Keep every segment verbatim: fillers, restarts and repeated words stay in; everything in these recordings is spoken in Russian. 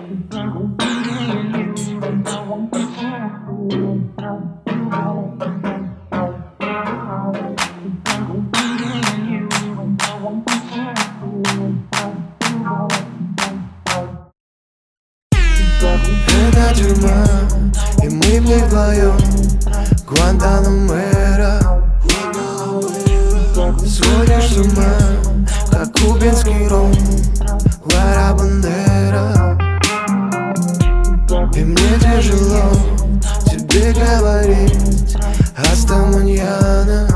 Это тюрьма, и мы в ней вдвоем. Гуантанамо. Сводишь с ума, как кубинский ром. Ла Бандера. И мне тяжело тебе говорить «Аста маньяна».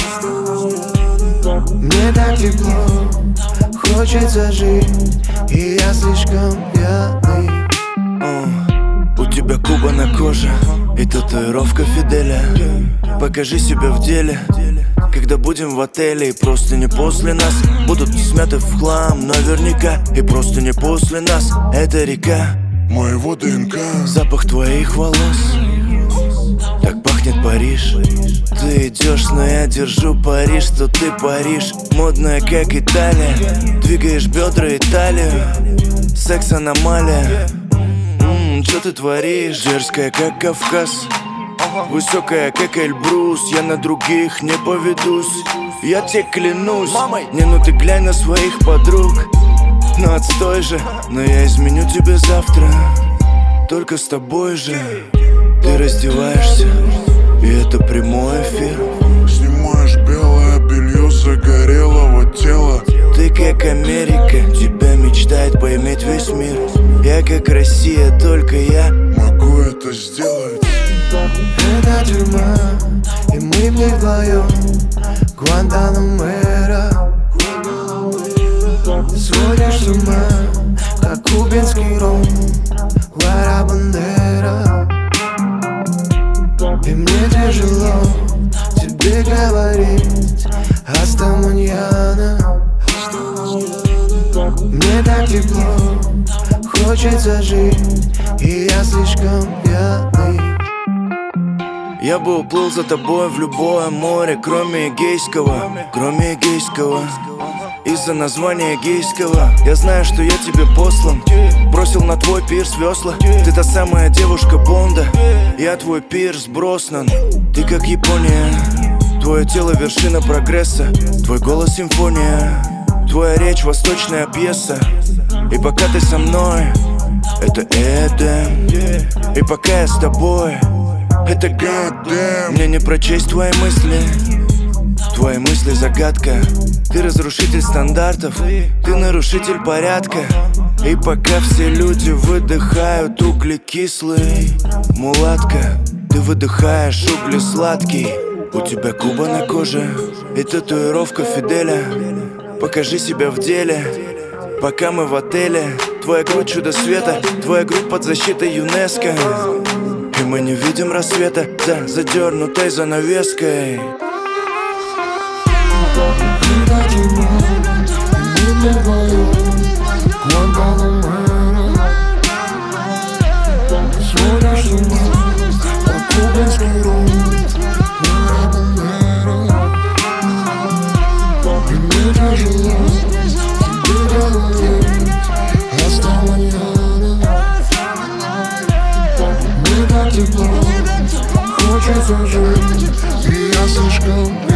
Мне так тепло, хочется жить, и я слишком пьяный. У тебя Куба на коже и татуировка Фиделя. Покажи себя в деле, когда будем в отеле. И просто не после нас будут смяты в хлам наверняка. И просто не после нас это река моего ДНК. Запах твоих волос, так пахнет Париж. Ты идешь, но я держу пари, что ты Париж. Модная, как Италия, двигаешь бедра и талию. Секс-аномалия. Ммм, что ты творишь? Дерзкая, как Кавказ, высокая, как Эльбрус. Я на других не поведусь, я тебе клянусь. Не, ну ты глянь на своих подруг. Ну отстой же, но я изменю тебе завтра. Только с тобой же. Ты раздеваешься, и это прямой эфир. Снимаешь белое белье загорелого тела. Ты как Америка, тебя мечтает поиметь весь мир. Я как Россия, только я могу это сделать. Это тюрьма, и мы в ней вдвоем. Гуантанамо. Сводишь с ума, как кубинский ром. Ла Бандера. И мне тяжело тебе говорить «Аста маньяна». Мне так тепло, хочется жить, и я слишком пьяный. Я бы уплыл за тобой в любое море, кроме Эгейского, кроме Эгейского. Из-за названия гейского. Я знаю, что я тебе послан. Бросил на твой пирс весла. Ты та самая девушка Бонда. Я твой пирс Броснан. Ты как Япония. Твое тело вершина прогресса. Твой голос симфония. Твоя речь восточная пьеса. И пока ты со мной, это Эдем. И пока я с тобой, это Goddamn. Мне не прочесть твои мысли. Твои мысли загадка. Ты разрушитель стандартов, ты нарушитель порядка. И пока все люди выдыхают углекислый, мулатка, ты выдыхаешь угли сладкий. У тебя Куба на коже и татуировка Фиделя. Покажи себя в деле, пока мы в отеле. Твоя грудь чудо света, твоя грудь под защитой ЮНЕСКО. И мы не видим рассвета за задернутой занавеской. Это тюрьма, и мы вдвоем. Гуантанамо. Сводишь с ума, как кубинский ром. Ла Бандера. И мне тяжело тебе говорить «Аста маньяна». Мне так тепло, хочется жить, и я слишком